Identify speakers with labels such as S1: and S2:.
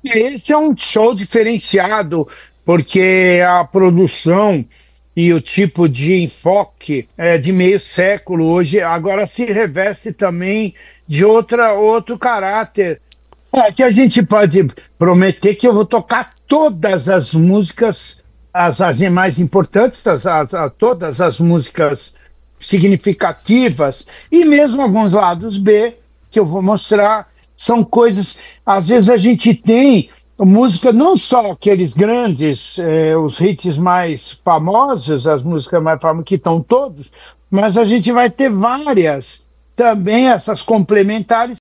S1: Esse é um show diferenciado, porque a produção e o tipo de enfoque é de meio século hoje agora se reveste também de outro caráter. É que a gente pode prometer que eu vou tocar todas as músicas, as mais importantes, todas as músicas significativas, e mesmo alguns lados B, que eu vou mostrar, são coisas. Às vezes a gente tem música, não só aqueles grandes, os hits mais famosos, as músicas mais famosas, que estão todos, mas a gente vai ter várias também, essas complementares